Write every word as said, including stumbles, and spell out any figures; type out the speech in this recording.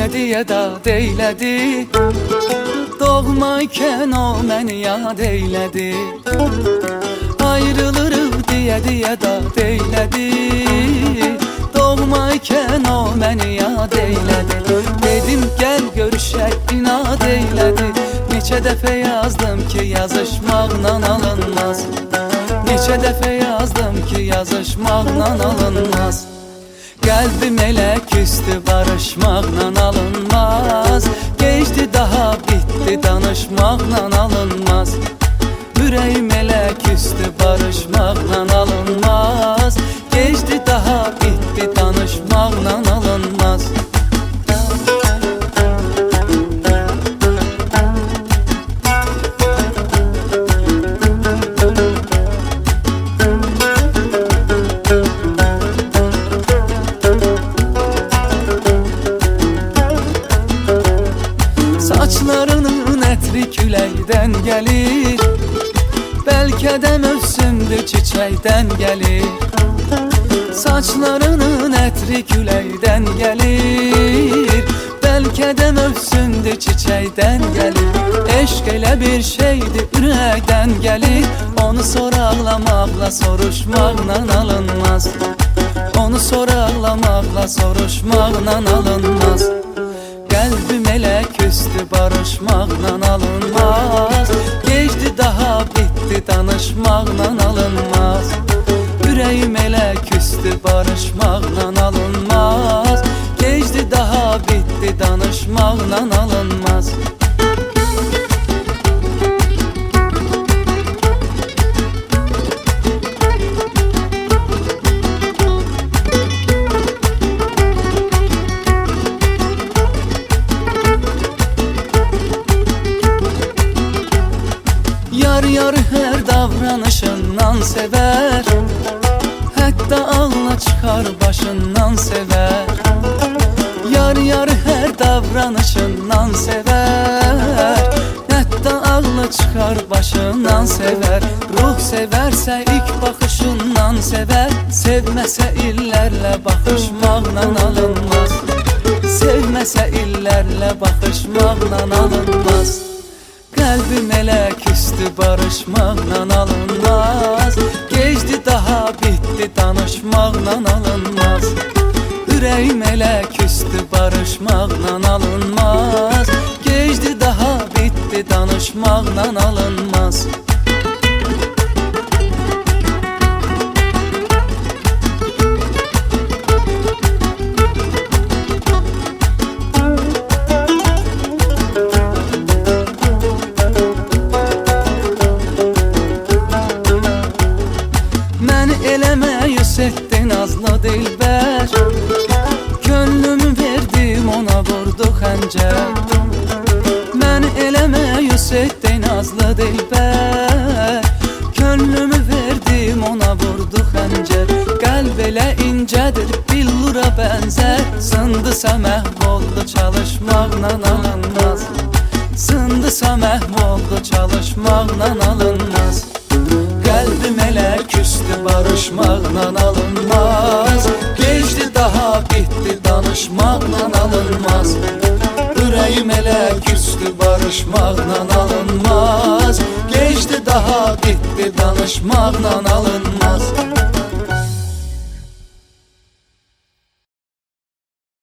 deyə dad eylədi. Doğmaykən o məni yad eylədi. Ayrılırıq deyə deyə dad eylədi. Doğmaykən o məni yad eylədi. Dedim gəl görüşək, inad eylədi. Neçə dəfə yazdım ki yazışmaqla alınmaz. Neçə dəfə yazdım ki yazışmaqla alınmaz. Qəlbim elə küstü, barışmaqla alınmaz. Geçdi daha bitdi, danışmaqla alınmaz. Ürəyim elə küstü, barışmaqla alınmaz. Geçdi daha bitdi, danışmaqla alınmaz. Saçlarının ətri küləkdən gəlir. Bəlkə də mövsümdür çiçəkdən gəlir. Saçlarının ətri küləkdən gəlir. Bəlkə də mövsümdür çiçəkdən gəlir. Eşq elə bir şeydir, ürəkdən gəlir. Onu soraqlamaqla, soruşmaqla alınmaz. Onu soraqlamaqla, soruşmaqla alınmaz. Qəlbim elə küstü, barışmaqla alınmaz. Geçdi daha bitdi, danışmaqla alınmaz. Ürəyim elə küstü, barışmaqla alınmaz. Geçdi daha bitdi, danışmaqla alınmaz. Yar yar hər davranışından sevər. Hətta ağla çıxar başından sevər. Yar yar hər davranışından sevər. Hətta ağla çıxar başından sevər. Ruh sevərsə ilk baxışından sevər. Sevməsə illərlə baxışmaqla alınmaz. Sevməsə illərlə baxışmaqla alınmaz. Qəlbim elə küstü, barışmaqla alınmaz. Geçdi daha bitdi, danışmaqla alınmaz. Ürəyim elə küstü, barışmaqla alınmaz. Geçdi daha bitdi, danışmaqla alınmaz. Məni eləmə yüz etdi nazlı dilbər. Könlümü verdim ona vurdu xəncər. Məni eləmə yüz etdi nazlı dilbər. Könlümü verdim ona vurdu xəncər. Qəlb elə incədir, billura bənzər. Sındısa məhv oldu, çalışmaqla alınmaz. Sındısa məhv oldu, çalışmaqla alınmaz. Qəlbim elə küstü, barışmaqla alınmaz. Geçdi daha bitdi, danışmaqla alınmaz. Ürəyim elə küstü, barışmaqla alınmaz. Geçdi daha bitdi, danışmaqla alınmaz.